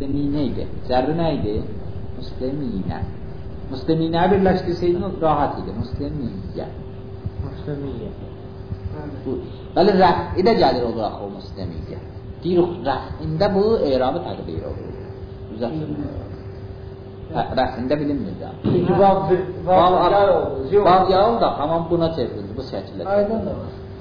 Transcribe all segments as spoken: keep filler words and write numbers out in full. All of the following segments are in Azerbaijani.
Müsliminə idi. Zərri nə idi? Müsliminə. Müsliminə birləşdirsəydin o rahat idi. Müslimiyyə. Müslimiyyə. Bəli, rəf'i də gəlir olaraq o müslimiyyə. Deyirik, rəf'ində bu eyrabı təqdir olur. Düzəltmir. Rəf'ində bilinmir də. Çünki vav-yar oldu. Vav-yar da tamam buna çevrildi, bu şəkildə. Aydındır.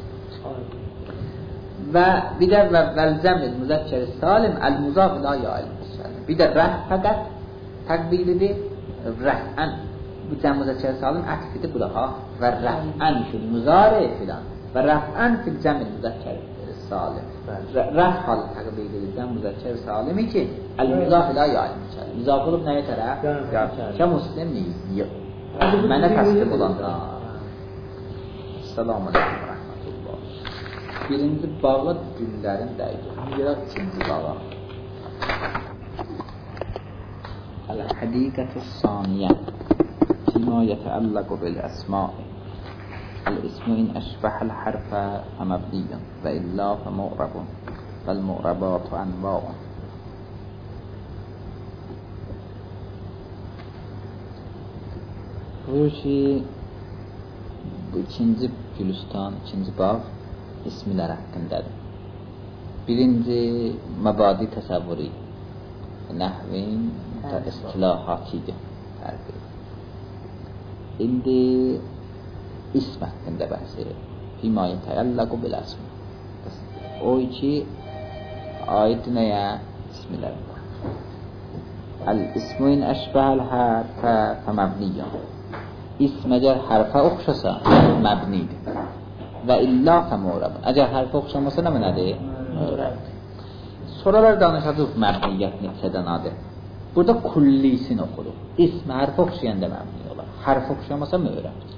Və bir də vəl-cəmil müzəkkər salim əl-muzaf ilə yayil. Bir də rəf fəqət təqbilidir. Rəf'ən bu cəm müzəkkər salim əksidir bulaqa və rəf'ən fil müzari filan və rəf'ən fil cəmil müzəkkər salim. Rəf halı təqbilidir cəm müzəkkər salimi ki əl-muzaf ilə yayil. Muzaf olub nəyə tərəf? Kə muslim neyir? Mənə təslim olanda. Selamun aleyküm. Birinci bağa günlərin dəqiq. Görə ikinci bağa. Əl-həqiqətü-s-saniyyə fîmâ yetəəlləqu bil-əsmâ'i el-ismu in əşbəhəl-hərfə fəməbniyyən və illâ fəmu'rabun vəl-mu'rabâtu ənvâun. Buyur ki, bu ikinci gülüstan, ikinci bağ ismilər haqqındadır. Birinci, məbadi təsəvvürü, nəhvin və istilahatidir. İndi ism haqqında bəhsi, fîmâ yetəəlləqu bil-əsm. O iki, aid nəyə? İsmilər. Əl-ismu in əşbəhəl-hərfə fəməbniyyən. İsm əgər hərfə oxşasa, məbnidir. Və illə fəmurab. Əgər hərfə oxşamasa nə mənədir? Mürəbdir. Soralar danışacaq məbniyyət neçədən adı. Burada kullisini oxuruq. İsm hərfə oxşayanda məbni olar. Hərfə oxşamasa mürəbdir.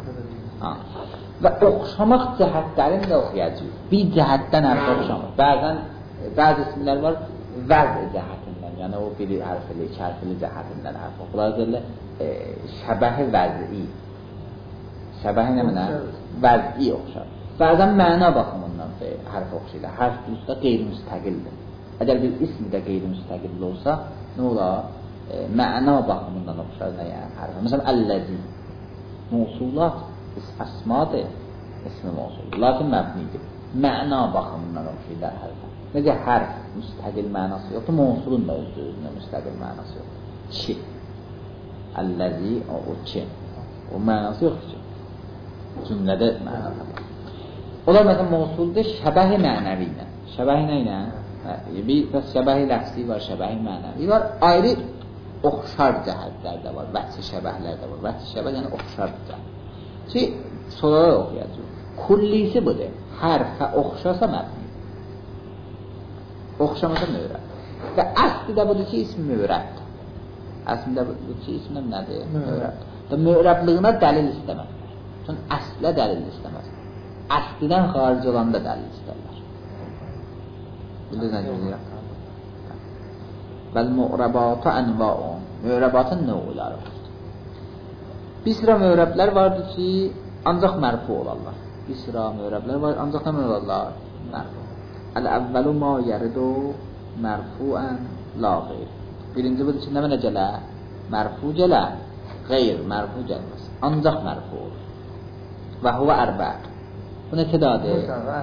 Və oxşamaq cəhətlərini də oxuyacaq. Bir cəhətdən hərfə oxşamaq. Bəzən, bəzi isimlər var vəz cəhətindən. Yəni o biri hərfli, iki hərfli cəhətindən hərf oxular. Şəbəhi vəz'i. Şəbəhi nə mənə? Vəz'i oxşar. Bəzən məna baxımından hərf oxşayır. Hərf üstə qeyri-müstəqildir. Əgər bir ism də qeyri-müstəqil olsa, nə olar? E, məna baxımından oxşar nəyə? Hərf. Məsələn, əlləzi. Mavsulat, əsmadır, ismi mavsul. Lakin məbnidir. Məna baxımından oxşayır hərf. Necə hərf müstəqil mənası yoxdur, mavsulun da öz-özünə müstəqil mənası yoxdur. Ki. Əlləzi, o ki. O mənası yoxdur ki. Cümlədə məna tapar. Onlar məsələn mavsuldur şəbəhi mənəvi ilə. Şəbəhi nə ilə? Bir şəbəhi ləfsi var, şəbəhi mənəvi var. Ayrı oxşar cəhətlər də var, vəchi şəbəhlər də var. Vəchi şəbəh yəni oxşar cəhət. Ki, soruları oxuyacaq. Kullisi budur. Hərfə oxşasa məbni. Oxşamasa mürəb. Və əsli də budur ki, ism mürəbdir. Əslində budur ki, ism nədir? Mürəb. Və mürəblığına dəlil istəməz. Çünki əslə dəlil istəməz. Əslidən xaric olanda dəlil istərlər. Bilirsiniz nə deyirəm? Vəl-mu'rabatu ənva'un. Mü'rabatın növləri var. Bir sıra mü'rablər vardır ki, ancaq mərfu olarlar. Bir sıra mü'rablər var, ancaq nə olarlar? Mərfu. Əl-əvvəlu ma yəridu mərfuən la qeyr. Birinci budur ki, nə mənə gələ? Mərfu gələ, qeyr, mərfu gəlməz. Ancaq mərfu olur. Və huvə ərbəq. Bu nə tədadır?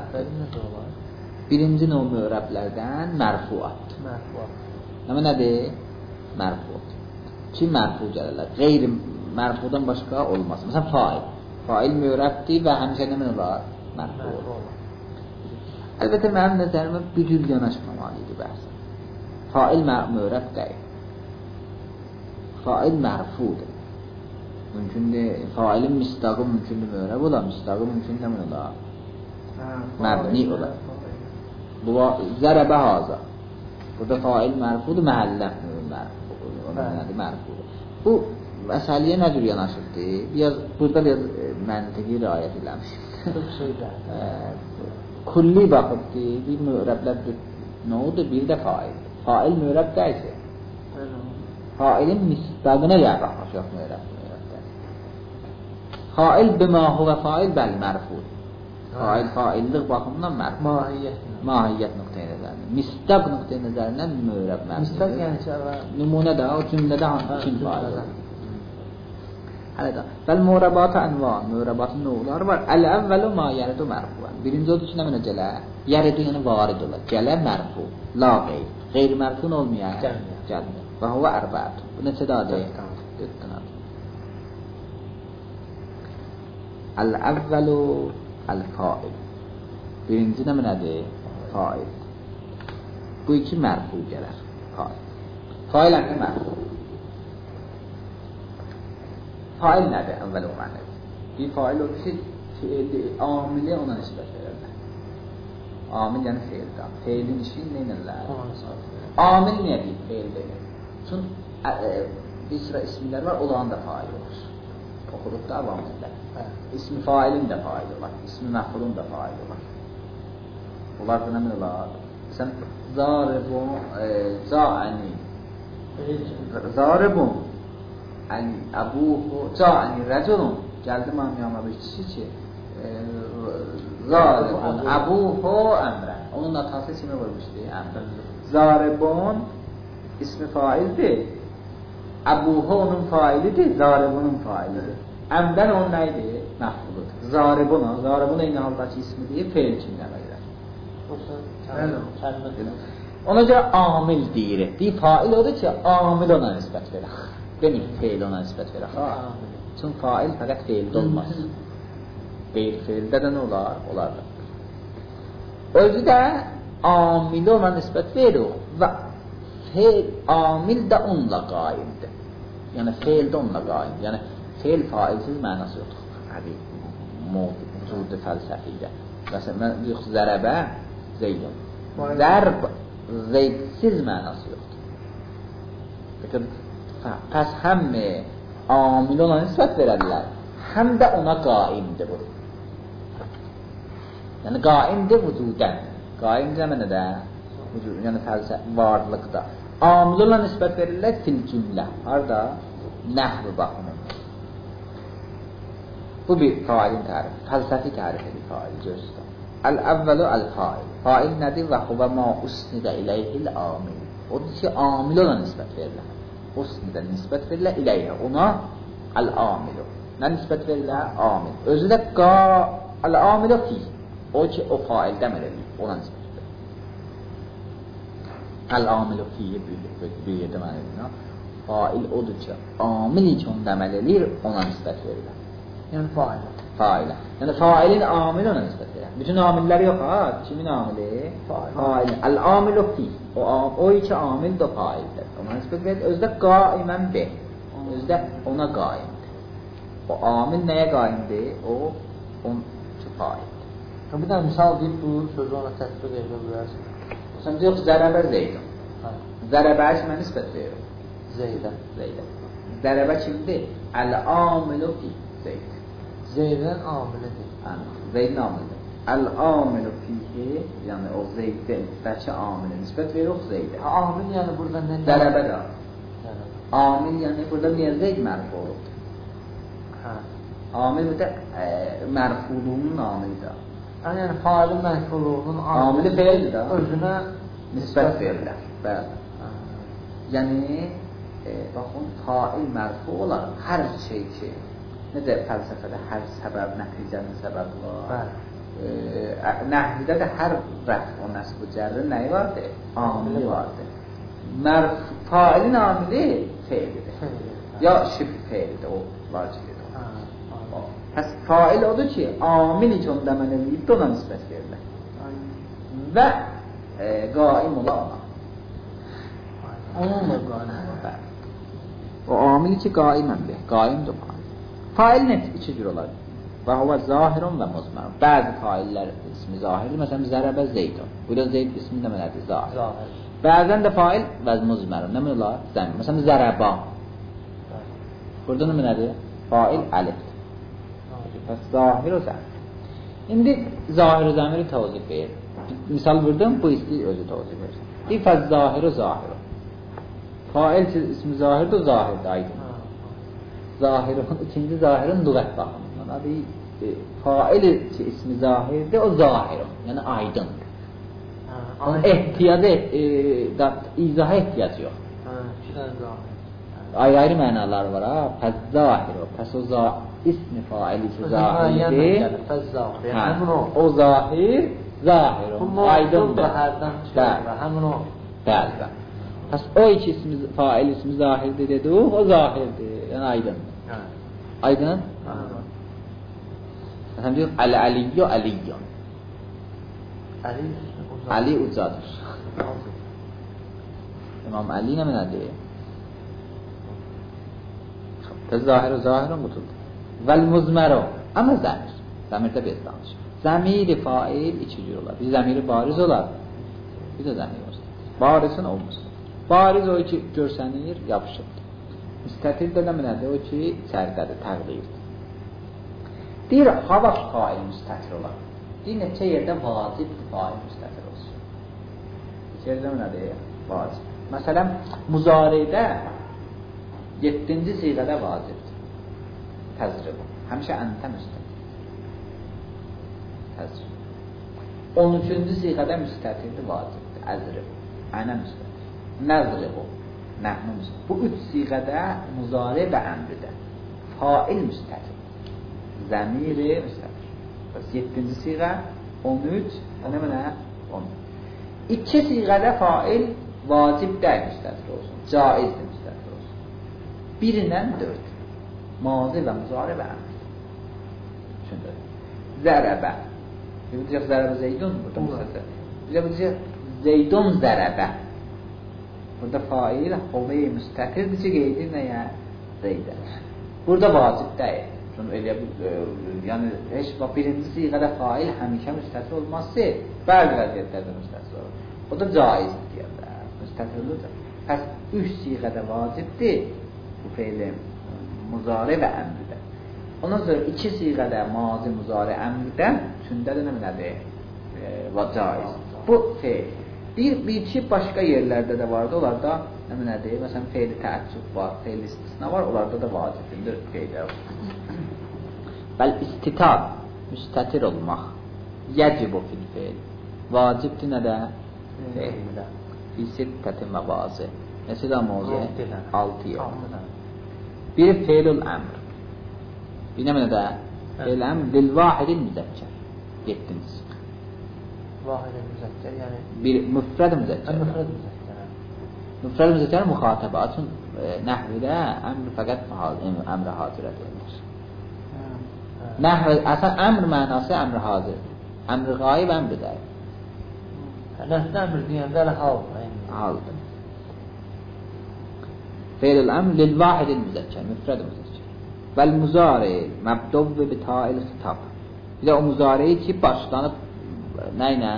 Birinci növ mü'rablərdən mərfuat. Mərfuat. Nə nədir? Mərfuat. Ki mərfu gəlirlər. Qeyri mərfudan başqa olmaz. Məsələn, fail. Fail mü'rabdir və həmişə nə mən olar? Mərfu olur. Əlbəttə, mənim nəzərimə bir cür yanaşmamalıydı bəhsə. Fail mü'rab deyil. Fail mərfudur. Mümkündür, failin müstəqi mümkündür mü'rab olar, müstəqi mümkündür nə mən olar? Məbni olar. Bu zərəbə hazır. Burada fail mərfudur, məhəllə mərfudur. Bu məsələyə nə cür yanaşırdır? Biraz, burada biraz məntiqi riayət eləmişim. Kulli baxıbdır, bir mü'rəblər nə oldu? Bir də fail. Fail mü'rəb deyilsə. Failin müstəqinə yaxınlaşaq mü'rəb. Fail bimahu və fail bəl mərfud. Fail faillik baxımından mərfud. Mahiyyət. Mahiyyət nöqteyi nəzərində. Mistaq nöqteyi nəzərindən mürəb məbnidir. Mistaq yəni ki, nümunə də o cümlədə kim faiz. Hələ də. Bəl murabatı anva, murabatın növləri var. Əl-əvvəlu ma yəridu mərfuən. Birinci odur ki, nə mənə gələ? Yəridu yəni varid olar. Gələ mərfu, la qeyr. Qeyr mərfun olmayan gəlmir. Və huva ərbəət. Bu neçə dadır? Dörd dənədir. Əl-əvvəlu əl-fail. Birinci nə mənədir? Fail. Bu iki mərfu gələr. Fail. Fail ənə mərfu. Fail nədir? Əvvəl o mənədir. Bir fail odur ki, fiili, amili ona nisbət verirlər. Amil yəni feildən. Feilin işi neynirlər? Amil niyə deyil? Feil deyil. Çünki bir sıra ismilər var, olan da fail olur. Oxuduq da avamillər. İsmi failin də fail olar. İsmi məfulun da fail olar. Onlar da nə min olar? Sən zaribun, ca'ani zaribun yani abuhu ca'ani rəculun gəldi mənim yanıma bir kişi ki zaribun abuhu əmrə onun atası ismi vurmuşdu əmrə zaribun ismi faildir abuhu onun failidir zaribunun failidir əmrən onun neydi? Məfuludur zaribuna zaribuna eyni haldakı ismi deyib feil kimləmə ona görə amil deyir. Bir fail odur ki, amil ona nisbət verək. Demir, feil ona nisbət verək. Çünki fail fəqət feildə olmaz. Qeyr feildə də nə olar? Olar da. Özü də amili ona nisbət verir və feil, amil də onunla qaimdir. Yəni, feil də onunla qaimdir. Yəni, feil failsiz mənası yoxdur. Hədi, mövcud fəlsəfiyyə. Məsələn, mən yox, zərəbə zeydun. Zərb zeydsiz mənası yoxdur. Peki, pəs həm amil ona nisbət verərlər, həm də ona qaimdir bu. Yəni, qaimdir vücudən. Qaimdir mənə də, yəni fəlsəf, varlıqda. Amil ona nisbət verirlər fil cümlə. Harada? Nəhv-i baxımın. Bu bir failin tərifi, fəlsəfi tərifi fail göstər. Əl-əvvəlu əl-fail. Fail nədir? Və huvə ma usnidə iləyhil amil. Odur ki, amil ona nisbət verirlər. Usnidə nisbət verirlər iləyhə. Ona əl-amilu. Nə nisbət verirlər? Amil. Özü də əl-amilu fi. O ki, o fail dəmir edir. Ona nisbət verirlər. Əl-amilu fiyə bir demək edir. Fail odur ki, amil ki, onu dəməl edir, ona nisbət verirlər. Yəni fail. Failə. Yəni failin amili ona nisbət verir. Bütün amillər yox ha. Kimin amili? Fail. Əl-amilu fi. O, o iki amil də faildir. Ona nisbət verir. Özdə qaimən be. Özdə ona qaimdir. O amil nəyə qaimdir? O, onun ki faildir. Bir də misal deyib bu sözü ona tətbiq edə bilərsin. Sən yox, zərəbə zeydun. Zərəbəyə kimə nisbət verir? Zeydə. Zeydə. Zərəbə kimdir? Əl-amilu fi. Zeyd. Zeydin amilidir. Zeydin amilidir. Əl-amilu fihi, yəni o Zeydəki amili nisbət verir o Zeydə. Amil yəni burada nə? Zərəbə də. Amil yəni burada niyə Zeyd mərfu olubdur? Amil burada mərfuluğunun amilidir. Yəni failin mərfuluğunun amili feildir də. Özünə nisbət verirlər. Bəli. Yəni, baxın, fail mərfu olar hər şey ki, necə fəlsəfədə hər səbəb, nəticənin səbəbi var. Nəhvidə də hər rəf o nəsb-ı cərrin nəyi vardır? Amili vardır. Failin amili feilidir. Ya şübh feilidir, o vacibidir. Pəs fail odur ki, amil ki onu dəmən edib də ona nisbət verirlər. Və qaim ola ona. Onunla qaim ola. O amil ki qaiməndir, qaimdir o. Fail nə iki cür olar? Və huvə zahirun və muzmərun. Bəzi faillər ismi zahirdir. Məsələn, zərəbə zeydun. Burada zeyd ismi nə mənədir? Zahir. Bəzən də fail və muzmərun. Nə mən olar? Zəmir. Məsələn, zərəba. Burada nə mənədir? Fail əlifdir. Bəs zahir o zəmir. İndi zahir o zəmiri təvzif verir. Misal vurdum, bu istəyir özü təvzif verir. Bir fəz zahir o zahir o. Fail ismi zahirdir, o zahirdir, aydın. Zahirun, ikinci zahirin lüğət baxımından. Adı, faili ki ismi zahirdir, o zahirun, yəni aydındır. Onun ehtiyacı e, da izaha ehtiyac yox. Hə, iki dənə zahir. Ayrı-ayrı mənalar var ha. Fəzzahir o. Pəs o za ismi faili zahirdir. Fəzzahir. Hə, Həmin o. o zahir, zahir o. Aydındır. Hərdən çıxır. Həmin o. Bəli, bəli. Pəs o iki ismi, fail ismi zahirdir dedi, o zahirdir. Yəni aydındır. Hə. Aydın? Hə. Məsələn deyir, Əl-Əliyyü Əliyyün. Ali Ali ucadır. İmam Ali nə mənədir? Pəs zahir o zahirun qutuldu. Vəl-muzməru. Amma zəmir. Zəmirdə biz danışır. Zəmiri fail iki cür olar. Bir zəmiri bariz olar. Bir də zəmiri olsun. Barizin olmasın. Bariz o ki görsənir, yapışır. Müstətir də nə mənədir? O ki sərqədir, təqdirdir. Deyir, hava fail müstətir olar. Deyir, neçə yerdə vacib fail müstətir olsun. Neçə yerdə mənədir? Vacib. Məsələn, muzaridə yeddinci siğədə vacibdir. Təzrib. Həmişə əntə müstətir. Təzrib. on üçüncü siğədə müstətirdir, vacibdir. Əzrib. Ənə müstətir. Nəzrib o. Nəhnu müstətir. Bu üç siğədə muzari və əmridə. Fail müstətir. Zəmiri müstətir. Bəs yeddinci siğə on üç, nə mənə? on. İki siğədə fail vacib deyil müstətir olsun. Caizdir müstətir olsun. Birindən dörd. Mazi və muzari və əmr. Üçüncü. Zərəbə. Bir deyəcək zərəbə zeydun. Burada müstətir. Bir deyəcək zeydun zərəbə. Burada fail hoveyi müstətirdir ki, qeydir nəyə? Zeydə. Burada vacib deyil. Elə, yəni heç birinci siğədə fail həmişə müstətir olmazsa, bəzi vəziyyətlərdə müstətir olur. O da caizdir deyirlər, müstətir olacaq. Pəs üç siğədə vacibdir bu feili muzari və əmridə. Ondan sonra iki siğədə mazi, muzari, əmridə, üçündə də nə nədir? E, caiz. Bu feil. Bir, bir iki başqa yerlərdə də vardı, onlarda nə nədir? Məsələn, feili təəccüb var, feili istisna var, onlarda da vacibdir feillər var. Bəl istitab, müstətir olmaq, yəcib o fil feil, vacibdir nədə? Feildə. Fisittəti məvazi. Nəsi də məvazi? Altı yer. Biri feilul əmr. Bir nə mənədə? Feil əmr, lil vahidil müzəkkər. Yetdiniz. Vahidil müzəkkər, yəni? Bir müfrəd müzəkkər. Müfrəd müzəkkər. Müfrəd müzəkkər müxatəbə. Açın, nəhvidə əmr fəqət əmr hazirə deyilir. Nəhv, əsən əmr mənası əmr hazir. Əmr qayib əmr deyil. Nəfdə əmr deyəndə ələ hal. Haldır. Feilul əmr lil vahidil müzəkkər, müfrəd müzəkkər. Vəl muzari məbduvvi bita'il xitab. Bir də o muzariyi ki, başlanıb nə ilə?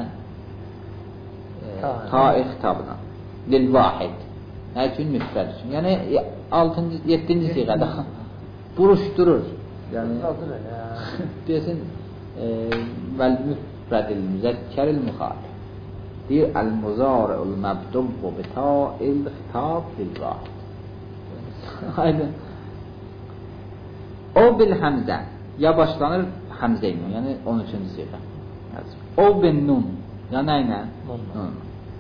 Ta'il xitabına. Lil vahid. Nə üçün? Müfrəd üçün. Yəni, yeddinci siğədə buruşdurur. Yəni, desin, vəl müfrədil müzəkkəril müxalif. Deyir, əl-muzari'ul məbdubbu bita'il xitab lil vahid. Aydın. O bil həmzə. Ya başlanır həmzə ilə, yəni on üçüncü siğə. O bin nun. Ya nə ilə? Nun.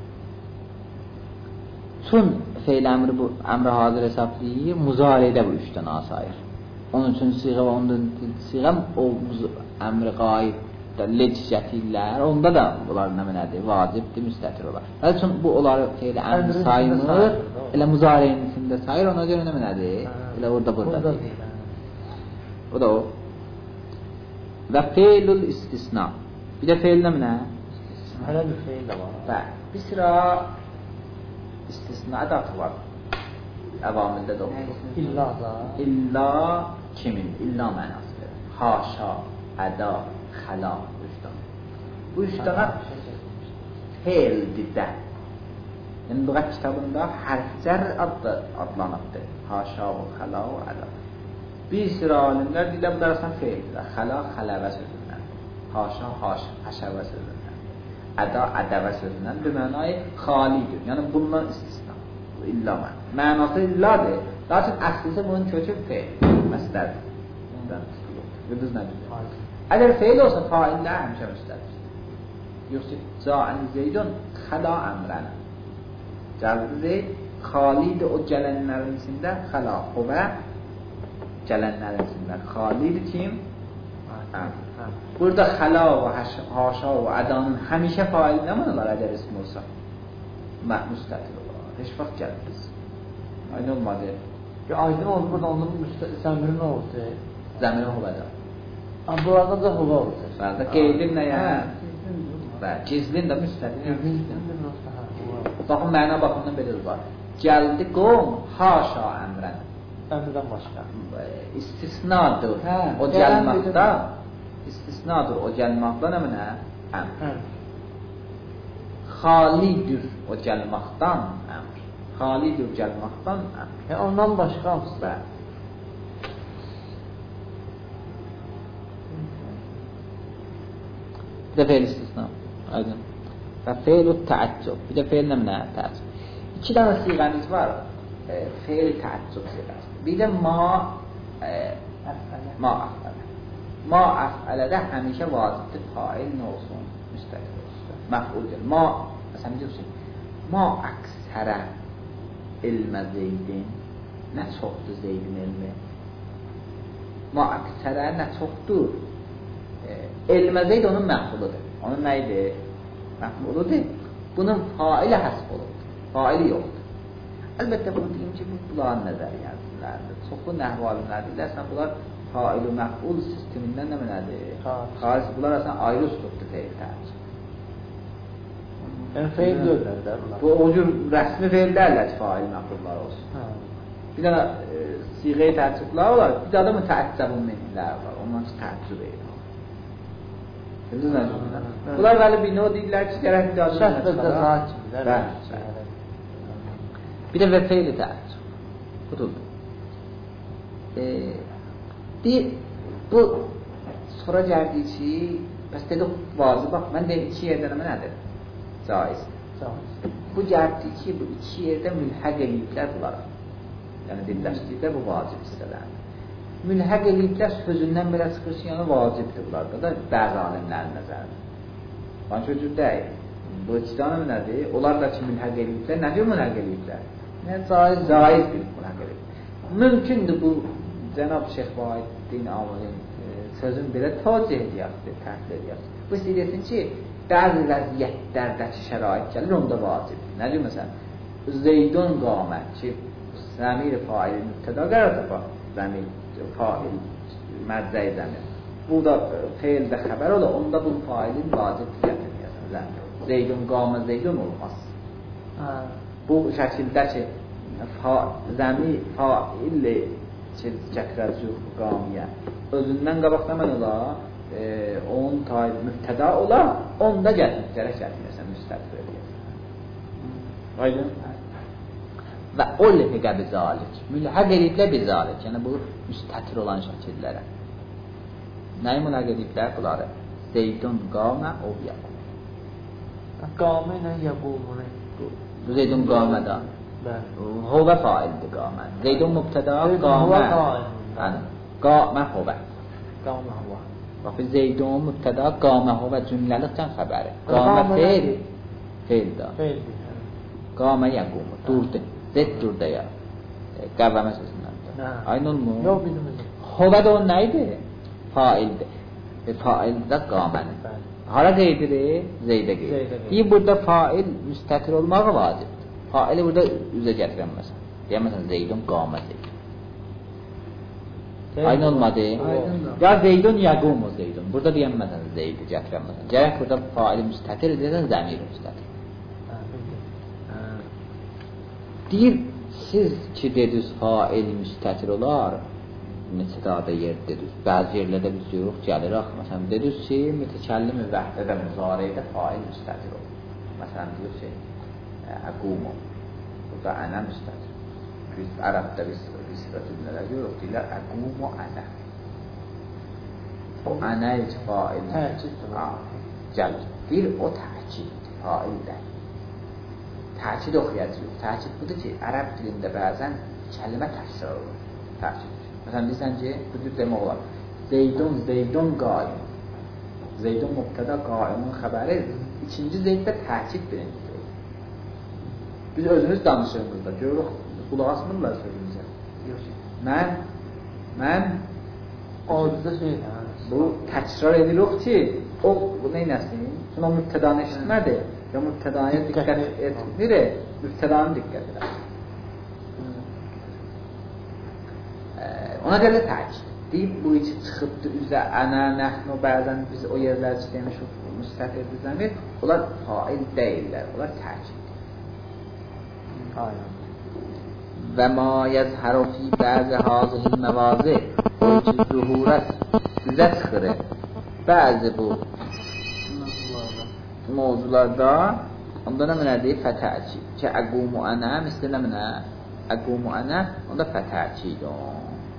Çün feil əmri bu əmri hazır hesablayır, muzaridə bu üçdən asayır. on üçüncü siğə və on dördüncü siğə o əmri qayib lecişətirlər, onda da bunlar nə mənədir? Vacibdir, müstətir olar. Hələ üçün bu onları feil əmri sayılır, elə muzarinin içində sayır, ona görə nə mənədir? Elə orada burada deyil. O da o. Və feilul istisna. Bir də feil nə mənə? Hələ bir feil də var. Bəli. Bir sıra istisna ədatı var. Əvamildə də olur. İlla da. İlla kimin? İlla mənası verir. Haşa, əda, xəla. Bu üç dana. Bu üç dana feildir də. Yəni, lüğət kitabında hərfcər adlı adlanıbdır. Haşa, xəla, əda. Bir sıra alimlər deyirlər, bu da arasında feildir. Xəla, xələvə sözündən. Haşa, haşəvə sözündən. Əda, ədəvə sözündən. Bir mənayı xalidir. Yəni, bundan istisna. İlla mən. Mənası illadır. Lakin əslisi bunun kökü feil. Məsələdir. Yıldız nədir? Əgər feil olsa, faillər həmişə müstədir. yoxsa ca'an Zeydun xala əmrən. Cəlbi Zeyd xalidir o gələnlərin içində, xala xubə gələnlərin içində. Xalidir kim? Əmr. Burada xala və haşa və ədanın həmişə fail nə mənələr əgər ism olsa? Müstətir olar. Heç vaxt gəlməz. Aynı olmadı. Aydın oldu burada onun zəmiri nə oldu? Zəmiri xubədə. Amma burada da xubə oldu. Burada qeydin nə yəni? Və gizlin də müstətir. Baxın, məna baxımdan belə var. Gəldi qom, haşa əmrən. Əmrdən başqa. İstisnadır. O gəlməkdə, istisnadır o gəlməkdə nə mənə? Əmr. Xalidir o gəlməkdən əmr. Xalidir o gəlməkdən əmr. Yəni ondan başqa hamısı. Bəli. Bir də feil istisna. Aydın. Və feil-ü təəccüb. Bir də feil nə mənə? Təəccüb. İki dənə siğəmiz var. E, feil təəccüb siğəsi. Bir də ma e, ma əfələ. Ma əfələdə həmişə vacibdir fail nə olsun? Müstəqil olsun. Məf'uldir. Ma, məsələn deyirsin, ma əksərə ilmə Zeydin. Nə çoxdur Zeydin ilmi? Ma əksərə nə çoxdur? E, ilmə Zeyd onun məf'uludur. Onun nəyidir? Məf'uludur. Bunun faili həsb olur. Faili yoxdur. Əlbəttə bunu deyim ki, bunların nəzəriyyələrdir. Çoxlu nəhv alimlərdir. Ləsən bunlar fail-ü məf'ul sistemindən nə mənədir? Xalis bunlar əslən ayrı üslubdur feil təəccüb. Yəni feil dörlərdə bunlar. Bu o cür rəsmi feil dərlər ki, fail məf'ullar olsun. Hə. Bir dənə e, siğə-i təəccüblər olar, bir dənə mütəəccəbun minlər var. Ondan ki, təəccüb eylə. Bunlar bəli bir nə o deyirlər ki, gərək bir daha şəhd və cəza kimlər? Bir də və feil-i təəccüb. Budur. E, deyir, bu sonra gəldik ki, bəs dedi vazı, bax, mən deyim iki yerdən əmə nədir? Caiz. Bu gəldik ki, bu iki yerdə mülhəq eləyiblər bunlara. Yəni birləşdikdə bu vacib hissələrdir. Mülhəq eləyiblər sözündən belə çıxır ki, yəni vacibdir bunlarda da bəzi alimlərin nəzərində. Bana çocuk deyil. Bu iki əmə nədir? Onlar da ki, mülhəq eləyiblər. Nə diyor mülhəq eləyiblər? Yəni, caiz, caiz bir mülhəq eləyiblər. Mümkündür bu Cənab Şeyx Vahidin Amalin e, sözün belə tacih ediyyatdır, təhlil ediyyatdır. Bu istəyirsin ki, bəzi vəziyyətlərdəki şərait gəlir, onda vacibdir. Nə diyor məsələn? Zeydun qamət ki, zəmir faili mübtəda qərar tapar. Zəmir fail, mərcəyi zəmir. Bu da feildə xəbər ola, onda bu failin vacibdir gətirməyəsən. Zeydun qamət Zeydun olmaz. Ha. Bu şəkildə ki, fa, zəmir failli gətirəcək qamiyə özündən qabaq nəmən ola, e, onun taib mübtəda ola, onda gətir, gərək gətirməyəsən, müstəqil edəyəsən. Aydın? Və o ləhəqə bizalik, mülhəq ediblər bizalik, yəni bu müstətir olan şəkillərə. Nəyi mülhəq ediblər bunları? Zeydun qamə o yəqum. Qamə ilə yəqumunu? Bu Zeydun qamədə. Hovə faildir qamə. Zeydun mübtəda qamə. Qamə hovə. Qamə hovə. Bax, Zeydun mübtəda qamə hovə cümləlikdən xəbəri. Qamə feil, feildə. Qamə yəqumu, durdu. Zed durdu ya. Qəvvəmə sözündəndir. Aynın mu? Yox, bilməyəcək. Hovə də o nəydi? Faildir. Faildə qamənin. Hara qeydirir? Zeydə qeydirir. Deyib, burada fail müstətir olmağı vacibdir. Faili burada üzə gətirən məsələn. Deyəm məsələn, Zeydun qamə Zeydun. Aynı olmadı. Ya Zeydun yəqumu Zeydun. Burada deyəm məsələn, Zeydi gətirən məsələn. Gərək burada faili müstətir edirsən, zəmiri müstətir. Deyir, siz ki dediniz fail müstətir olar, mütədada yer dediniz. Bəzi yerlərdə biz yox, gəlir axı. Məsələn, dediniz ki, mütəkəllim-i vəhdədə müzareydə fail müstətir olur. Məsələn, deyir ki, əqumu. Burada ənə müstətir. Biz ərəbdə bir sifət ünlələr görürük, deyirlər əqumu ənə. O ənə heç fail. Gəlir. Deyir, o təkiddir, fail deyil. Təkid oxuyacaq. Təkid budur ki, ərəb dilində bəzən kəlmə təfsir olur. Təkid. Məsələn, deyirsən ki, bu cür demək olar. Zeydun, Zeydun qaim. Zeydun mübtəda qaimun xəbəri ikinci zeyddə təkid birinci zeyd. Biz özümüz danışırıq burada. Görürük, qulaq asmırlar sözümüzə. Yox. Mən, mən Orada şey, bu təkrar edirik ki, o bu neynəsin? Çünki o mübtədanı eşitmədi. Ya mübtədaya diqqət etmir, mübtədanı diqqət edir. Ona görə təkid. Deyib bu içi çıxıbdı üzə ənə, nəxnu, bəzən biz o yerlər ki demişik, müstəfir düzəmir, onlar fail deyirlər, onlar təkiddir. Aynen. Və ma yəzhəru fi bəzi hazihil məvazı, o ki zuhurət üzə çıxır. Bəzi bu mövzularda onda nə mənədir? Fətəkid. Ki əqumu ənə, misli nə mənə? Əqumu ənə, onda fətəkid on.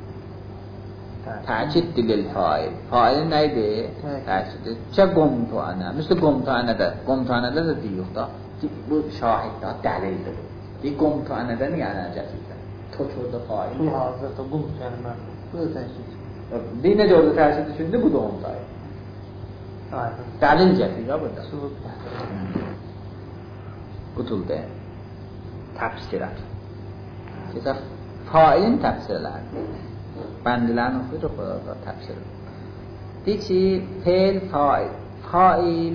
Təkid dilil fail. Failin nə idi? Təkiddir. Ki qomtu ənə. Misli qomtu ənədə. Qomtu ənədə də deyirik da. Bu şahiddə, dəlildir. Deyik qomtu ənədə niyə ənə gətirsən? Toç orada fail. Bu hazırda qomtu ənə mən. Bu da təkid. Deyik necə orada təkid düşündü? Bu da ondayı. Aynen. Dəlil gətirir ya burada. Subut gətirir. Qutuldu. Təfsirət. Sizə failin təfsirlərini. Bəndlərini oxuyuruq orada təfsir. Deyir ki, feil, fail. Fail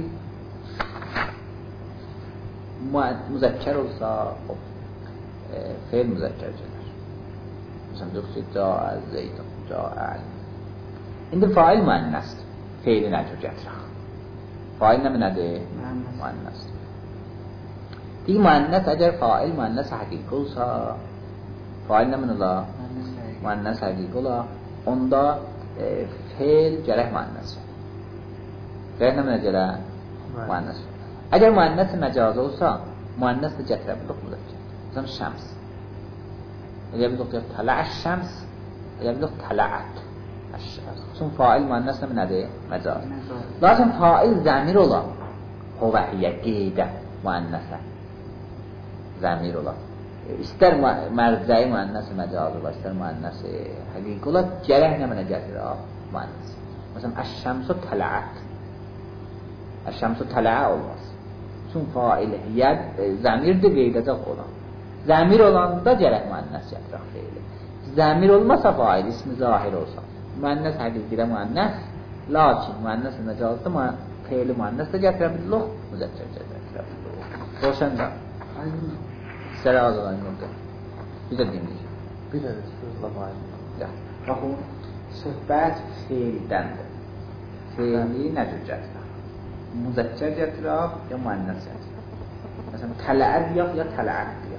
müzəkkər olsa, e, feil müzəkkər gəlir. Məsələn, deyir ki, cəə zeydun, cəə. İndi fail müənnəsdir. Feili nəcür gətirək. Fail nə nədir? Müənnəsdir. Deyir, müənnəs, əgər fail müənnəs həqiqi olsa, fail nə mən ola? Müənnəs həqiqi ola, onda e, feil gərək müənnəs. Gərək nə mənə gələ? Müənnəs. Əgər müənnəs məcaz olsa, müənnəs də gətirə bilirik müzəkkər. Məsələn, şəms. Elə bilirik ki, tələş şəms, elə bilirik tələət. Çünki fail müənnəs nə nədir? Məcaz. Lakin fail zəmir ola, huvəhiyyə, qeydə müənnəsə. Zəmir ola. İstər mərcəyi müənnəsi məcazı var, istər müənnəsi həqiqi ola, gərək nə mənə gətirir müənnəsi. Məsələn, əş-şəmsu tələət. Əş-şəmsu tələə olmaz. Çünki fail hiyyət zəmirdir, qeydəcək olan. Zəmir olanda gərək müənnəs gətirək feili. Zəmir olmasa fail, ismi zahir olsa. Müənnəs həqiqidə müənnəs, lakin müənnəs məcazda feili müənnəs də gətirə bilirik, müzəkkər gətirə bilirik. Roşən də. Sizlərə az olan yolda. Bir də dinləyik. Bir də sözlə bayım. Baxın, söhbət feildəndir. Feili nədir gətirək? Müzəkkər gətirək, ya müənnəs gətirək. Məsələn, tələər deyək, ya tələət deyək.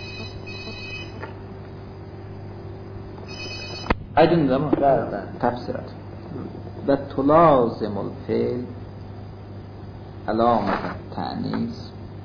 Aydındır mı? Bəli. Təfsirat. Və tulazimul feil əlamət tənis.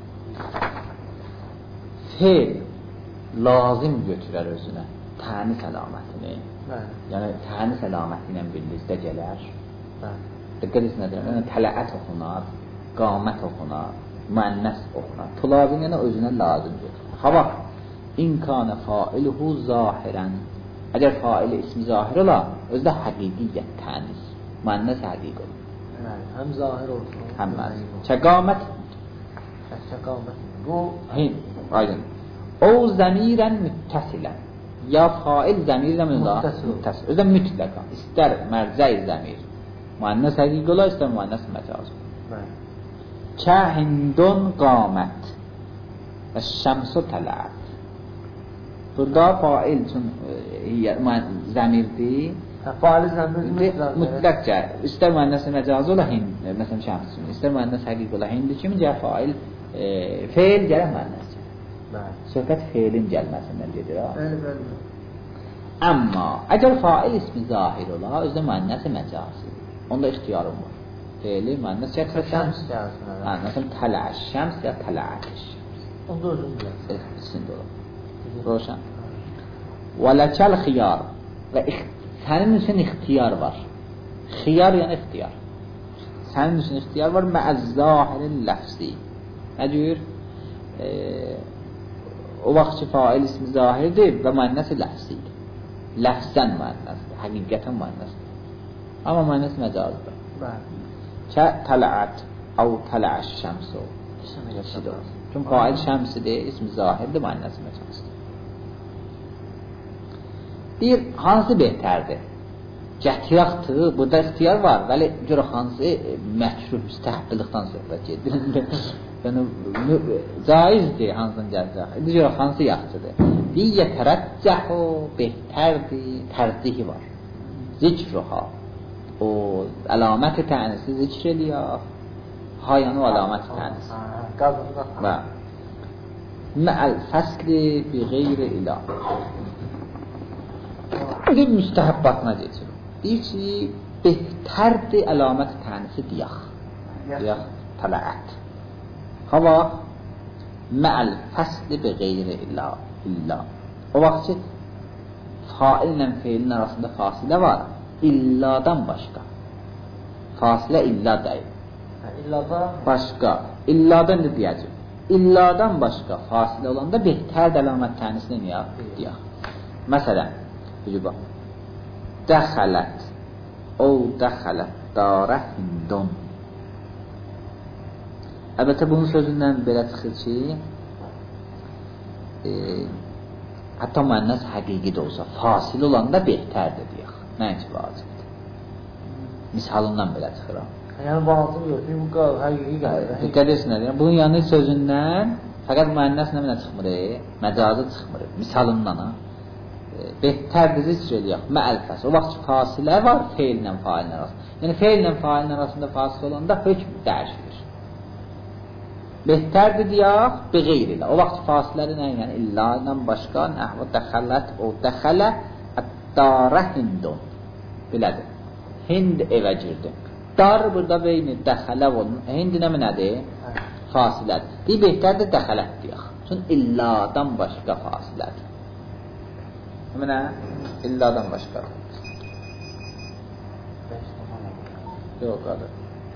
Feil lazım götürər özünə tənis əlamətini. Bəli. Yəni tənis əlaməti ilə birlikdə gələr. Bəli. Diqqət etsin nədir? Yəni tələət oxunar, qamət oxunar, müənnəs oxunar. Tulazim yəni özünə lazım götürür. Hava imkanə failuhu zahirən. Əgər faili ismi zahir ola, özdə həqiqiyyət tənis. Müənnəs həqiqi olur. Yəni həm zahir olsun, həm məzun. Çəqamət. Çəqamət. Bu Hin, aydın. O zəmirən müttəsilən. Ya fail zəmirlə müttəsil. Özdə mütləqa. İstər mərcəy zəmir. Müənnəs həqiqi ola, istər müənnəs məcaz. Bəli. Kə hindun qamət və şəmsu tələət. Burada fail üçün zəmirdir. Fail zəmir mütləqcə. İstər müənnəs məcaz ola hind, məsələn şəms üçün. İstər müənnəs həqiqi ola hindi kimi gəl fail, e, feil gələn müənnəs. Bəli. Söhbət feilin gəlməsindən gedir. Bəli, bəli. Amma əgər fail ismi zahir ola, özdə müənnəs məcazı. Onda ixtiyarım var. Feili müənnəs gətirsən. Şəms gəlsin. Hə, məsələn tələş şəms ya tələətiş. Onda özün bilərsən. İçində olur. Roşan. Və ləkəl xiyar. Və sənin üçün ixtiyar var. Xiyar yəni ixtiyar. Sənin üçün ixtiyar var məəz-zahiril ləfzi. Nə deyir? E, o vaxt ki fail ismi zahirdir və müənnəs ləfzidir. Ləfzən müənnəsdir, həqiqətən müənnəsdir. Amma müənnəs məcazdır. Bəli. Kə tələət. او طلع الشمس چون فاعل şəmsdir, ismi zahirdir, müənnəs məcazdır. Bir, hansı behtərdir? Gətirəxdir, burada ixtiyar var, vəli görə hansı məkruh, müstəhbillikdən söhbət edir. Yəni, caizdir hansını gələcək. İndi görə hansı yaxşıdır? Bir, yətərəccəhu, behtərdir, tərcihi var. Zikruha, o əlaməti tənisi zikr eləyək. Hayanı əlaməti tənisi. Və məəl fəsli bi qeyri ilah. Bir müstəhəbbatına geçir. Deyir ki, behtərdir əlamət tənisi deyək. Deyək, tələət. Hava məəl fəsli bi qeyri illah. O vaxt ki, faillə feilin arasında fasilə var. İlladan başqa. Fasilə illa deyil. Başqa. İlladan da deyəcək. İlladan başqa fasilə olanda behtərdir əlamət tənisini deyək. Məsələn, bir bax. Dəxələt o dəxələt darə hindun. Əlbəttə bunun sözündən belə çıxır ki, e, hətta müənnəs həqiqi də olsa fasil olanda behtərdir deyək. Nəinki vacibdir. Misalından belə çıxır. Yəni vacib yox, bu qav həqiqi gəlir. Diqqət etsinlər. Yəni bunun yanı sözündən fəqət müənnəs nə mənə çıxmır? Məcazı çıxmır. Misalından ha. Behtərdir zikr eləyək. Məəlfəs. O vaxt fasilə var feillə failin arasında. Yəni feillə failin arasında fasilə olanda hökm dəyişir. Behtərdir deyək, biğeyr ilə. O vaxt fasiləri nə? Yəni illa ilə başqa nəhvə dəxələt o dəxələ ət-darə hindun. Belədir. Hind evə girdi. Dar burada beyni dəxələ olun. Hind nə nədir? Fasilədir. Deyir, behtərdir dəxələt deyək. Çünki illadan başqa fasilədir. Mənə illadan başqa. Yox, qadır.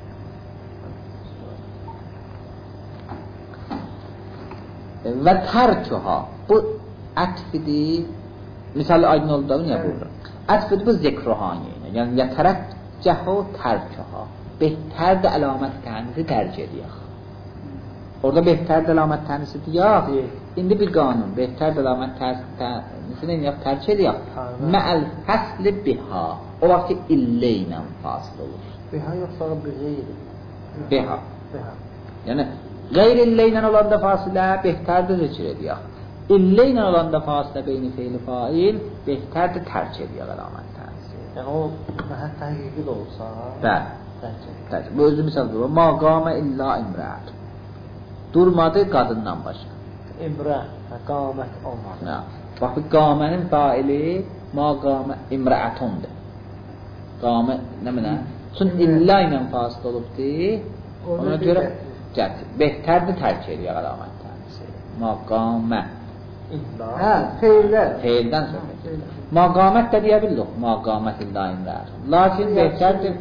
Və tərküha. Bu ətfidir. Misali aydın oldu da niyə burada? Ətfidir bu zikruhani. Yəni yətərəccəhu tərküha. Behtərdir əlamət tənisi tərk ediyək. Orada behtərdir əlamət tənisi deyək. İndi bir qanun. Behtərdir əlamət tənisi deyək, tərk ediyək. Məəl fəsli biha. O vaxt ki, illə ilə fasil olur. Biha yoxsa biğeyri? Biha. Yəni, qeyr illə ilə olanda fasilə behtərdir zikr ediyək. İllə ilə olanda fasilə beyni feili fail behtərdir tərk ediyək əlamət tənisi. Yəni o hətta həqiqi də olsa bəli. Tərk. Bu özü misal durur. Maqamə illa imrət. Durmadı qadından başqa. İmrə, qamət olmadı. Bax, qamənin faili maqamə imrəətundur. Qamə, nə mənə? Çünki illa ilə fasil olubdur. Ona görə gətir. Behtərdir tərk ediyək əlamət tənisi. Maqamə. Hə, feillər. Feildən söhbət. Maqamət də deyə bildik. Maqamət illa imrəətun. Lakin behtərdir.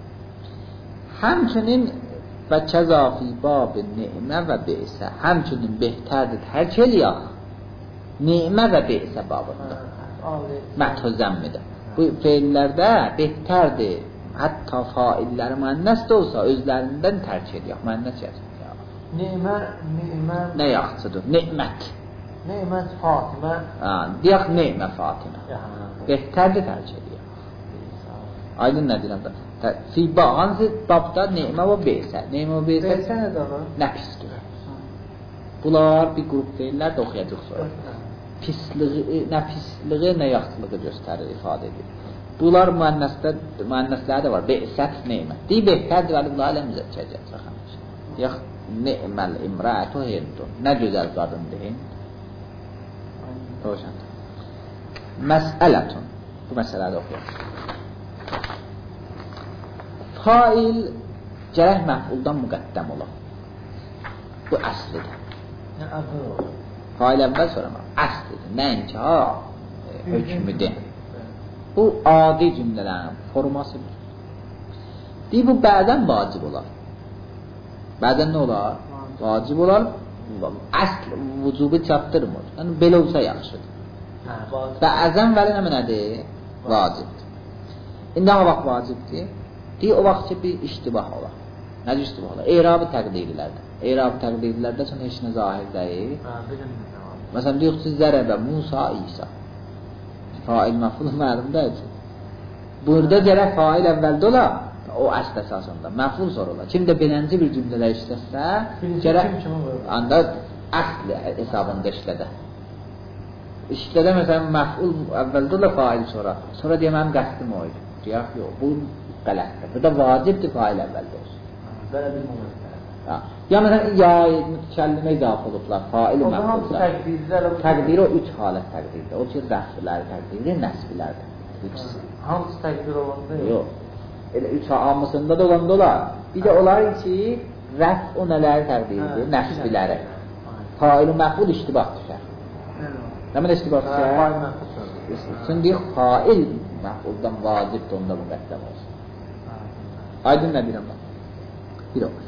Həmçinin və kəzafi babı ni'mə və beysə. Həmçinin behtərdir tərk eləyək. Ni'mə və beysə babında. Məthü zəmmidir. Bu feillərdə behtərdir. Hətta failləri müənnəs də olsa özlərindən tərk eləyək. Müənnəs yazılır. Ni'mə, ni'mə. Nə yaxşıdır? Ni'mət. Ni'mət Fatimə. Deyək ni'mə Fatimə. Behtərdir tərk eləyək. Aydın nə deyirəm da? Fi hansı babda ni'mə və beysə. Ni'mə və beysə. Beysə nədir o? Nəpisdir. Bunlar bir qrup deyirlər də oxuyacaq sonra. Pisliği, nə pisliği, nə yaxşılığı göstərir, ifadə edir. Bunlar müənnəsləri də var. Beysət neymət. Deyib, behtərdir, vəlillah ilə müzəkkəcək. Deyək, ne'məl imrəətü hindun. Nə gözəl qadındır hind. Roşan. Məsələtun. Bu məsələdə oxuyaq. Fail gərək məfuldan müqəddəm ola. Bu əslidir. Nə əvvəl olur? Fail əvvəl sonra mı? Əslidir. Nəinki ha, hökmüdür. Bu adi cümlələrin formasıdır. Deyir, bu bəzən vacib olar. Bəzən nə olar? Vacib olar. Əsl, vücubu çatdırmır. Yəni, belə olsa yaxşıdır. Bəzən vəli nə mənədir? Vacibdir. İndi ha vaxt vacibdir? Deyir, o vaxt ki, bir iştibah olar. Necə istibah olar? Eyrabı təqdirlərdə. Eyrabı təqdirlərdə üçün heç nə zahir deyil. Məsələn, deyək ki, zərəbə, Musa, İsa. Fail məful məlum deyil. Burada gərək fail əvvəldə ola, o əsl əsasında. Məful sonra ola. Kim də belənci bir cümlələr işləsə, gərək anda əsl hesabında işlədə. İşlədə məsələn, məful əvvəldə ola, fail sonra. Sonra deyə mənim qəsdim o idi. Deyək, yox, bu qələtdir. Bu da vacibdir fail əvvəldə olsun. Belə bir moment. Ya məsələn, ya mütəkəllimə izaf olublar, fail və məfullar. Təqdiri o üç halət təqdirdir. O ki, rəflər təqdirdir, nəsblərdir. Hamısı təqdir olanda yox. Yox. Elə üç hamısında da olanda olar. Bir də olar ki, rəf o nələri təqdirdir, nəsbləri. Fail və məful iştibah düşər. Nə mən iştibah düşər? Çünki fail məfuldan vacibdir, onda müqəddəm olsun. Aydın nə deyirəm ben? Bir o.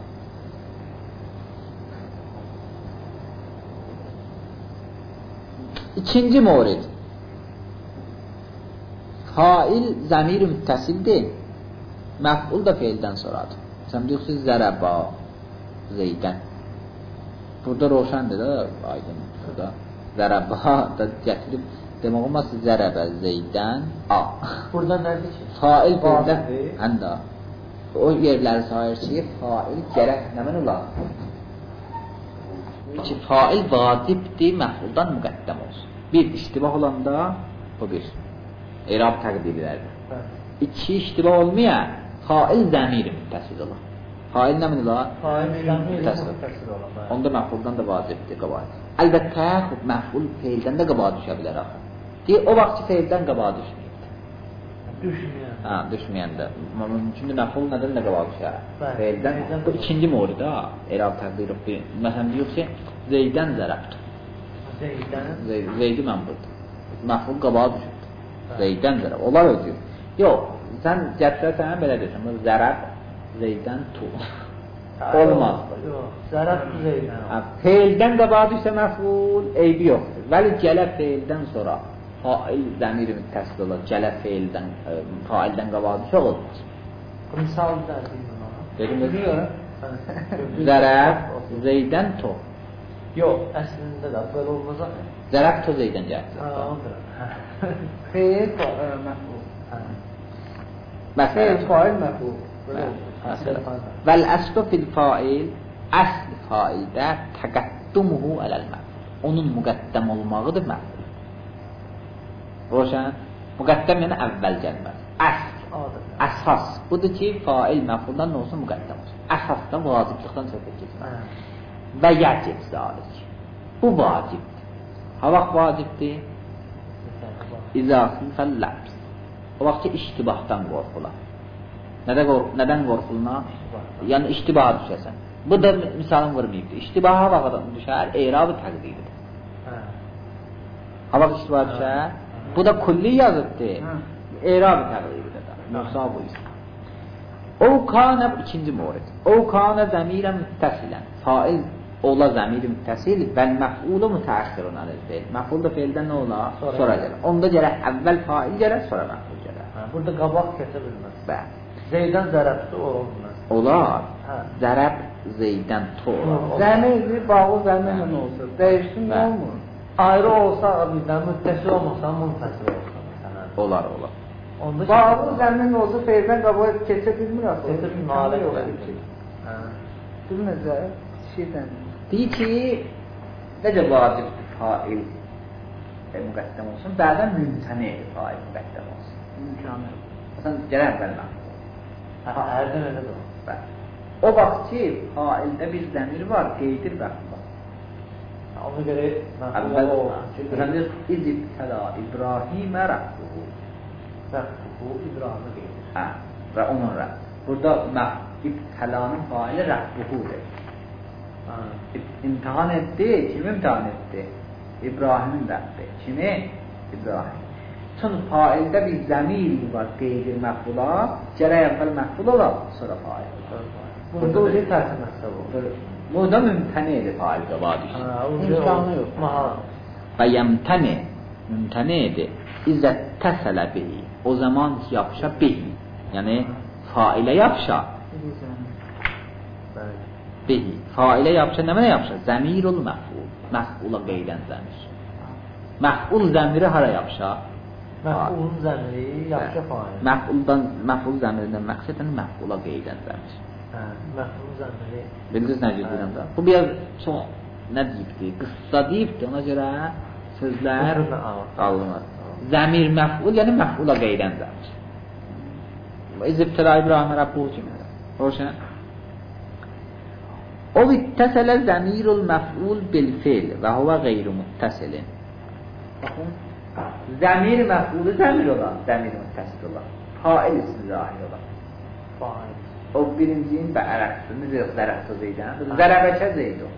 İkinci mevrid. Fail zəmir-i müttəsildir. Məf'ul da feildən sonradır. Sən deyirsiniz zərəba Zeydən. Burada roşandır da, aydın. Burada zərəba da gətirib demək olmaz ki, zərəbə Zeydən A. Burada nədir ki? Fail feildən həndə. O yerləri sayır ki, fail gərək nəmən olar? Ki, fail vacibdir, məf'uldan müqəddəm olsun. Bir, iştibah olanda, o bir. İrab təqdirlərdir. İki, iştibah olmayan, fail zəmir-i müttəsil olar. Fail nəmin olar? Fail zəmir-i müttəsil olar. Onda məf'uldan da vacibdir, qabağa. Əlbəttə, məf'ul feildən də qabağa düşə bilər axı. Deyir, o vaxt ki, feildən qabağa düşməyibdir. Düşməyən. Hə, düşməyəndə. Çünki məf'ul nədən də qabağa düşər? Feildən. Bu ikinci mevrid ha, İrab təqdir. Məsələn, deyir ki, Zeydən zərəbdir. Zeydən? Zeydi mən budur. Məf'ul qabağa düşürdür. Zeydən zərəb. Onlar ödür. Yox, sən gətirsən, belə deyirsən, zərəb Zeydən tu. Olmaz. Yox, zərəb tu Zeydən. Feildən qabağa düşsə məf'ul, eybi yoxdur. Vəli gələ feildən sonra fail zəmir-i müttəsil olar. Gələ feildən, faildən qabağa düşsə olmaz. Misal dərdiyim ona. Dedim, dedim ya. Zərəb Zeydən tu. Yox, əslində də belə olmaz. Zərəb tu Zeydən gəlir. Ha, ondur. Feil məf'ul. Məsələn, fail məf'ul. Vəl əslu fil fail, əsl faildə təqəddumuhu ələl-məf'ul. Onun müqəddəm olmağıdır məf'ul. Roşən, müqəddəm yəni əvvəl gəlməz. Əsl, əsas. Budur ki, fail məf'uldan nə olsun müqəddəm olsun. Əsasda vaciblikdən söhbət keçmez. Və yəcib zalik. Bu vacibdir. Ha vaxt vacibdir? İzafin fəl-ləbs. O vaxt ki, iştibahdan qorxular. Nədən qorxuluna? Yəni, iştibaha düşəsən. Bu da misalın vurmayıbdır. İştibaha vaxtdan düşər, eyrabı təqdiridir. Ha vaxt iştibaha düşər, bu da kulli yazıbdır. Eyrabı təqdiridir. Musa bu isə. O kanə, ikinci mevrid. O kanə zəmirən müttəsilən. Fail ola zəmir-i müttəsil vəl məf'ulu mütəəxirun əlil-feil. Məf'ul da feildən nə ola? Sonra gəlir. Onda gərək əvvəl fail gəlir, sonra məf'ul gəlir. Burada qabaq keçə bilməz. Bəli. Zeydən zərəbdir, o olmaz. Olar. Zərəb Zeydən to olar. Zəmirli, bağı zəmirlə olsa, dəyişsin nə olmur? Ayrı olsa, birdən müttəsil olmasa, müntəsil olsa. Olar, olar. Bağı zəmirlə olsa, feildən qabağa keçə bilmir axı. Keçə bilmir. Bilməcə, şeydən. Deyir ki, necə vacibdir fail müqəddəm olsun, bədən mümtənidir fail müqəddəm olsun. İmkanı. Məsələn, gələn əvvəl məf'ul. Ərdən elə də o. O vaxt ki, faildə bir zəmir var, qeydir məf'ul var. Ona görə əvvəl məsələn, İzib təla İbrahimə rəbbuhu. Rəbbuhu İbrahimə qeydir. Hə, və onun rəbb. Burada İbtəlanın faili rəbbuhudur. İmtihan etdi, kimi imtihan etdi? İbrahimin Rəbbi. Kimi? İbrahim. Çün faildə bir zəmir var, qeydir məf'ula, gərək əvvəl məf'ul olar, sonra fail. Burada o şey tərsin məsələ olur. Burada mümtənidir fail qabağa düşür. İmkanı yox. Və yəmtəni, mümtənidir. İzzət təsələ bihi. O zaman ki, yapışa bihi. Yəni, failə yapışa. behi. Failə yapışa nə mənə yapışa? Zəmirul məf'ul. Məf'ula qeydən zəmir. Məf'ul zəmiri hara yapışa? Məf'ulun zəmiri yapışa fail. Məf'uldan məf'ul zəmirindən məqsədən məf'ula qeydən zəmir. Hə, məf'ul zəmiri. Bildiniz nə deyirəm də? Bu biraz çox nə deyibdi? Qıssa deyibdi. Ona görə sözlər alınır. Zəmir məf'ul yəni məf'ula qeydən zəmir. İzibtila İbrahim Rəbbuhu kimi. Roşən. O ittəsələ zəmirul məf'ul bil fi'l və huvə qeyru muttasilin. Baxın. Zəmir məf'ulu zəmir olan, zəmir muttasil olan. Fail ismi zahir olan. Fail. O birincinin və ərəbdir. Necə zərəbdə zeydən? Zərəbəkə zeydun.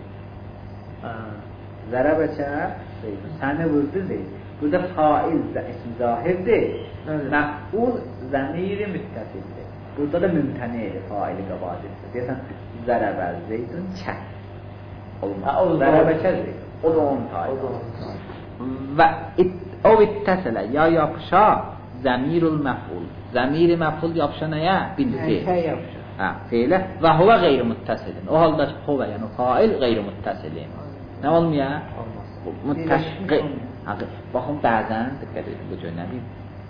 Zərəbəkə zeydun. Səni vurdu zeydun. Burada fail ismi zahirdir. Məf'ul zəmiri müttasildir. Burada da mümtənidir, faili qabadirdir. Deyəsən, zərəbə zeydun çək. Olmaz. Zərəbəkə zeydun. O da onun tayı. Və o ittəsələ ya yapışa zəmirul məf'ul. Zəmiri məf'ul yapışa nəyə? Bildi. Hə, feylə. Və huvə qeyri muttasilin. O halda ki, huvə, yəni fail qeyri muttasilin. Nə olmuyor? Muttasil. Baxın, bəzən, diqqət edin, bu cür nə deyim?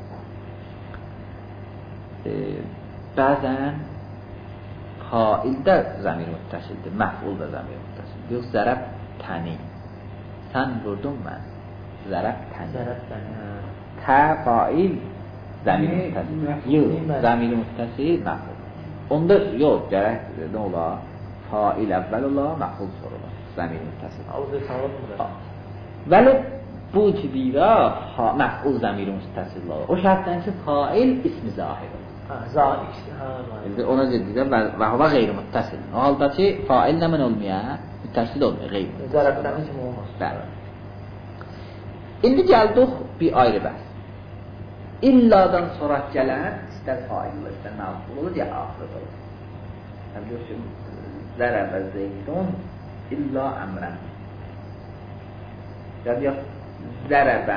Bəzən faildə zəmir muttasildir, məf'ul da zəmir muttasildir. Yox, zərəb təni. Sən vurdun mən. Zərəb təni. Zərəb təni. Tə fail zəmir muttasil. Yox, zəmir muttasil məf'ul. Onda yox, gərək nə ola? Fail əvvəl ola, məf'ul sonra ola. Zəmir muttasil. Vəli bu ki deyirə, məf'ul zəmir muttasil ola. O şərtdən ki, fail ismi zahir ola. Ona deyirəm və hava qeyri muttasil. O halda ki, fail nə mən olmuyor? Müttasil olmuyor, qeyri. Zərəbdən kimi olmaz. Bəli. İndi gəldik bir ayrı bəhs. İlladan sonra gələn istər fail olur, istər məf'ul olur, ya axır olur. Yəni görüşüm, zərəbə zeydun illa əmrən. Yəni yox, zərəbə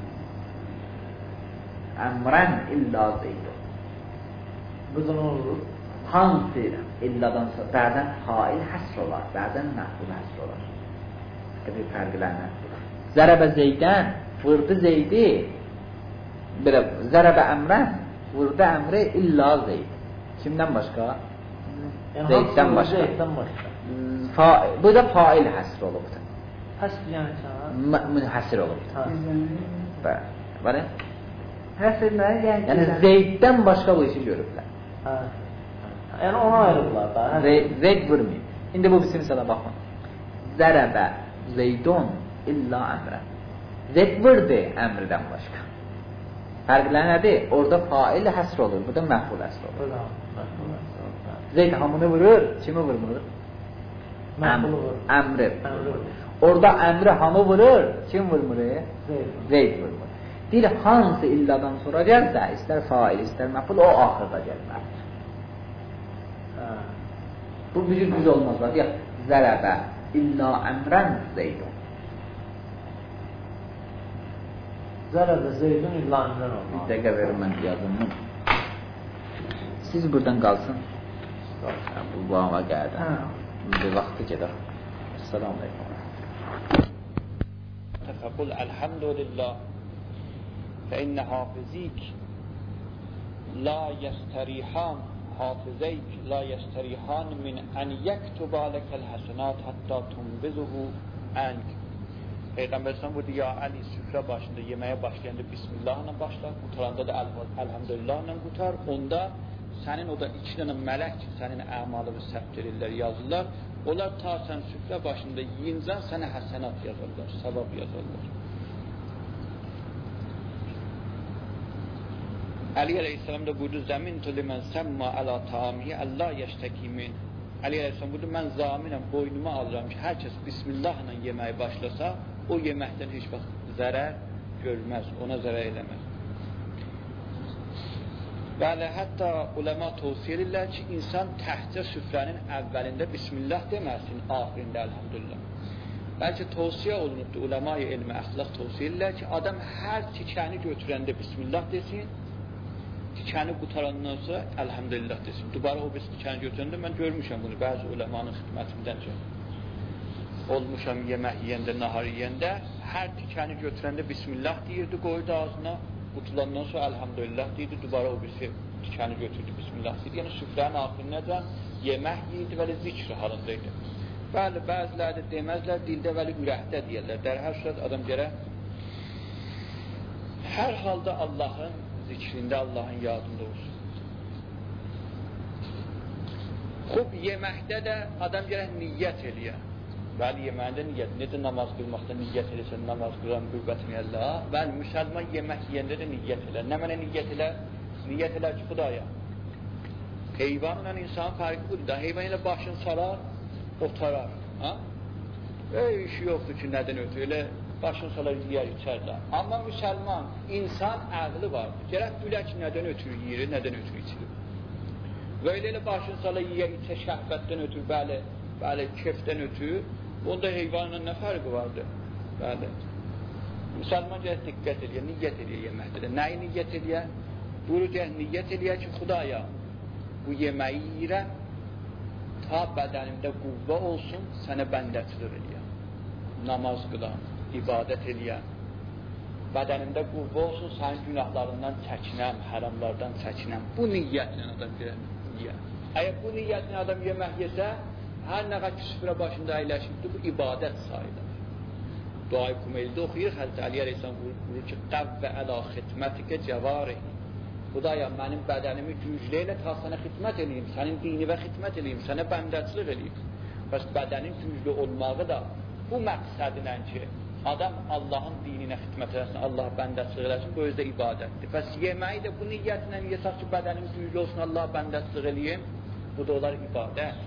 əmrən illa zeydun. Burada nə olur? Hansı illadan sonra, bəzən fail həsr olar, bəzən məf'ul həsr olar. Bir fərqlənmə. Zərəbə zeydən, vurdu zeydi, zərəbə əmrən, vurdu əmri illa zeyd. Kimdən başqa? Zeyddən başqa. Bu da fail həsr olubdur. Həsr yəni sən? Münhəsr olubdur. Bəli? Həsr nə? Yəni zeyddən başqa bu işi görüblər. Yəni ona ayrılıblar da. Zeyd vurmayıb. İndi bu bizim sana baxın. Zərəbə zeydun illa əmrə. Zeyd vurdu əmrdən başqa. Fərqlə nədir? Orada fail həsr olur, burada məf'ul həsr olur. Zeyd hamını vurur, kimi vurmur? Əmri. Orada əmri hamı vurur, kim vurmur? Zeyd vurmur. Deyil, hansı illadan sonra gəlsə, istər fail, istər məf'ul, o axırda gəlməlidir. Bu bir düz olmaz. Deyək, zərəbə illa əmrən zeydun. Zərəbə zeydun illa əmrən olmaz. Bir dəqiqə verin, mən yazımın. Siz buradan qalsın. Bu bağıma gəldi. Bir vaxtı gedək. Esselamu aleykum. فقل الحمد لله فإن حافظيك لا يستريحان حافظيك لا يستريحان من أن يكتب لك الحسنات حتى تنبذه عنك. Peyğəmbər sallallahu əleyhi və səlləm buyurdu: "Ya Ali, süfrə başında yeməyə başlayanda Bismillahla başla, qutaranda da Elhamdülillahla qutar. Onda sənin o da iki dənə mələk ki, sənin əmalını səbt edirlər, yazırlar. Onlar ta sən süfrə başında yiyincən sənə həsənat yazırlar, savab yazırlar." Ali əleyhissalam da buyurdu: "Zəmintu limən səmma əla taamihi Allah yəştəki min." Ali əleyhissalam buyurdu: "Mən zaminəm, boynuma alıram ki, hər kəs Bismillahla yeməyə başlasa, o yeməkdən heç vaxt zərər görməz, ona zərər eləməz." Bəli, hətta uləma tövsiyə edirlər ki, insan təhtə süfrənin əvvəlində Bismillah deməsin, axirində Elhamdülillah. Bəlkə tövsiyə olunubdur, uləma-i elmi əxlaq tövsiyə edirlər ki, adam hər tikəni götürəndə Bismillah desin, tikəni qutarandan sonra əlhamdülillah desin. Dubara o birisi tikəni götürəndə mən görmüşəm bunu bəzi uləmanın xidmətindəncə. Olmuşam yemək yeyəndə, nahar yeyəndə, hər tikəni götürəndə bismillah deyirdi, qoydu ağzına, qutulandan sonra əlhamdülillah deyirdi, dubara o birisi tikəni götürdü, bismillah deyirdi. Yəni süfrənin axırınca yemək yeyirdi, vəli zikr halındaydı. Bəli, bəziləri də deməzlər, dildə vəli ürəkdə deyərlər. Dər hər sürət adam gərək hər halda Allahın zikrində, Allahın yadında olsun. Xub, yeməkdə də adam gərək niyyət eləyə. Bəli, yeməndə niyyət, necə namaz qılmaqda niyyət eləsən, namaz qılan qüvvətini Allah. Bəli, müsəlman yemək yeyəndə də niyyət elə. Nə mənə niyyət elə? Niyyət elə ki, Xudaya. Heyvanla insanın fərqi budur da, heyvan ilə başını salar, otarar. Ha? Ey, işi yoxdur ki, nədən ötür, elə başını salar, yiyər, içər də. Amma müsəlman, insan əqli vardır. Gərək bilə ki, nədən ötür yiyir, nədən ötür içilir. Və elə elə başını salar, yiyər, içə, şəhvətdən ötür, bəli, bəli, kefdən ötür. Onda heyvanla nə fərqi vardır? Bəli. Müsəlman gərək diqqət edir, niyyət edir yeməkdə də. Nəyi niyyət edir? Buyurur gərək niyyət edir ki, Xudaya, bu yeməyi yiyirəm, ta bədənimdə qüvvə olsun, sənə bəndəçilik eləyəm. Namaz qılam, ibadət eləyəm. Bədənimdə qüvvə olsun, sənin günahlarından çəkinəm, həramlardan çəkinəm. Bu niyyətlə adam yiyər. Əgər bu niyyətlə adam yemək yesə, hər nə qədər süfrə başında əyləşibdir, bu ibadət sayılır. Dua-i Kumeyli'də oxuyur, Həzrət Ali Əleyhisselam buyurur ki, qəvvə əla xidmətikə cəvarihi. Xudaya, mənim bədənimi güclə elə, ta sənə xidmət eləyim, sənin dinivə xidmət eləyim, sənə bəndəçilik eləyim. Bəs bədənin güclü olmağı da bu məqsədinlə ki, adam Allahın dininə xidmət eləsin, Allah bəndəçilik eləsin, bu özdə ibadətdir. Bəs yeməyi də bu niyyətlə yesaq ki, bədənim güclü olsun, Allah bəndəçilik eləyim, bu da olar ibadət.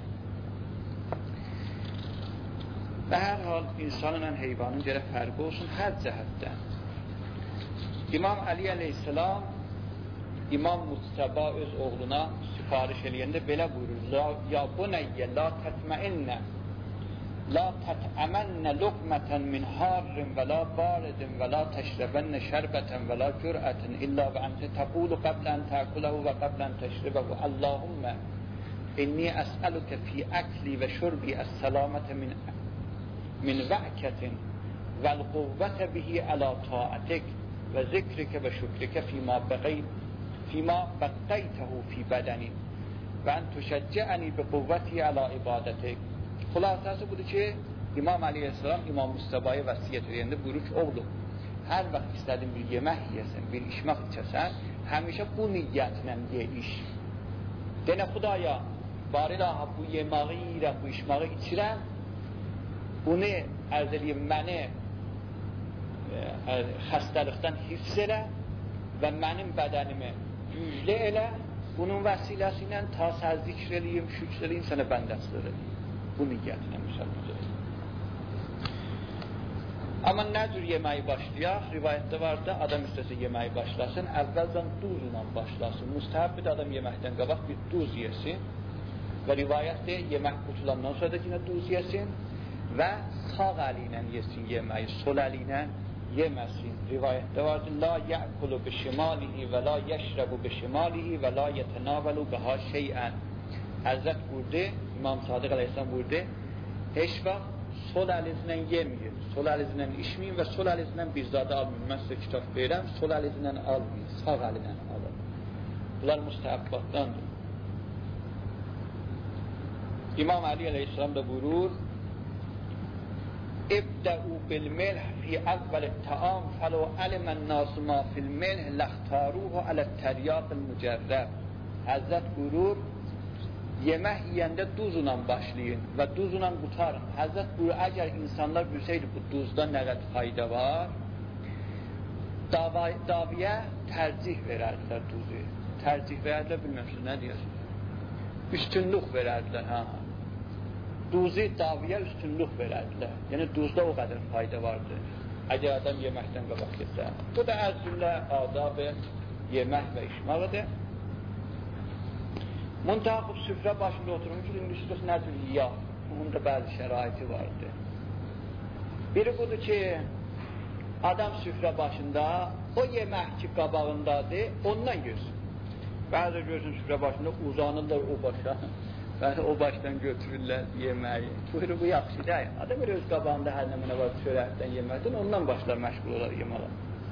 Və hər hal insanın ən heyvanın gərək fərqi olsun hər cəhətdən. İmam Əli əleyhissalam İmam Mustafa öz oğluna sifariş eləyəndə belə buyurur: Ya bunayyə la tətməinnə la tətəmənnə luqmətən min harrin və la baridin və la təşrəbənnə şərbətən və la cürətin illə və əntə təqulu qəblən təquləhu və qəblən təşribəhu Allahümmə inni əsəlükə fi əkli və şurbi əs-səlamətə min min vəkətin vəl-quvvətə bihi əla taətik və zikrikə və şükrikə fīmā bəqəyt fīmā bəqqəytəhu fī bədəni və ən tüşəccəni bi quvvəti əla ibadətik. Xülasəsi budur ki, İmam Əleyhisselam İmam Mustafa'ya vəsiyyət edəndə buyurur ki, oğlum, hər vaxt istədin bir yemək yiyəsən, bir içmək içəsən, həmişə bu niyyətlə ye iş. Denə Xudaya, barilaha bu yeməyi yiyirəm, bu içməyi içirəm, bunu ərz edeyim, məni e, xəstəlikdən hifz elə və mənim bədənimi güclü elə, bunun vəsiləsi ilə ta sən zikr eləyim, şükr eləyim, sənə bəndəçilik eləyim. Bu niyyətlə müsəlman eləyim. Amma nə cür yeməyi başlayaq? Rivayətdə var da, adam istəsə yeməyi başlasın, əvvəldən duzla başlasın. Müstəhəbdir adam yeməkdən qabaq bir duz yesin və rivayətdə yemək qutulandan sonra da yine duz yesin və sağ əli ilə yesin yeməyi, sol əli ilə yeməsin. Rivayətdə vardır, la yəqulu bi şimalihi və la yəşrəbu bi şimalihi və la yətənavəlu biha şeyən. Həzrət buyurdu, İmam Sadiq Əleyhisselam buyurdu, heç vaxt sol əlinizlə yeməyir, sol əlinizlə içməyin və sol əlinizlə bir zadı almayın. Mən sizə kitab verirəm, sol əlinizlə almayın, sağ əlinlə alın. Bunlar müstəhəbbatdandır. İmam Əli Əleyhisselam da buyurur, İbdəu bil milh fi əvvəl-i təam fəlo əlimən nasu ma fil milh ləxtaruhu ələttəryaqil mücərrəb. Həzrət buyurur, yemək yiyəndə duzla başlayın və duzla qutarın. Həzrət buyurur, əgər insanlar bilsəydi bu duzda nə qədər fayda var, daviyə tərcih verərdilər duzu. Tərcih verərdilər, bilməmsiniz, nə deyərsiniz? Üstünlük verərdilər, hə. Duzu daviyə üstünlük verərdilər. Yəni duzda o qədər fayda vardır. Əgər adam yeməkdən qabaq getsə. Bu da ərzüllə adab-ı yemək və içməlidir. Muntaqıb süfrə başında oturmuş, indi üstüq nədir yiyah? Bunun da bəzi şəraiti vardır. Biri budur ki, adam süfrə başında o yemək ki qabağındadır, ondan görsün. Bəzi görürsün süfrə başında uzanırlar o başa. Bəzi o başdan götürürlər yeməyi. Buyur, bu yaxşı deyil. Adam öz qabağında hər nəmənə var çörəkdən yeməkdən, ondan başlar məşğul olar yeməyə.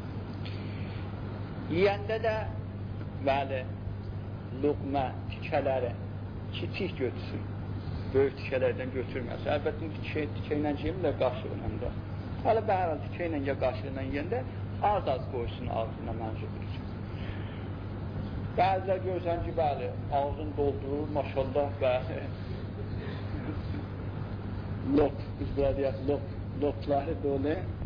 Yiyəndə də bəli, luqmə, tikələri kiçik götürsün. Böyük tikələrdən götürməsin. Əlbəttə tikə, tikə ilə yemirlər qaşıqla da. Hələ bəhərən tikə ilə ya qaşıqla yeyəndə az-az qoysun ağzına mənzur üçün. Bəzilər görsən ki, bəli, ağzını doldurur, maşallah, bəli. Lop, biz burada deyək, lop, lopları dolu.